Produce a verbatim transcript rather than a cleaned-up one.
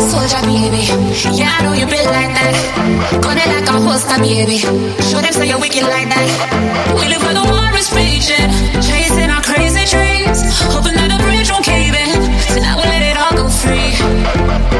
soldier, baby. Yeah, I know you built like that. Gun it like a holster, baby. Show them say you're wicked like that. We live where the war is raging, chasing our crazy dreams, hoping that the bridge won't cave in. So now we let it all go free.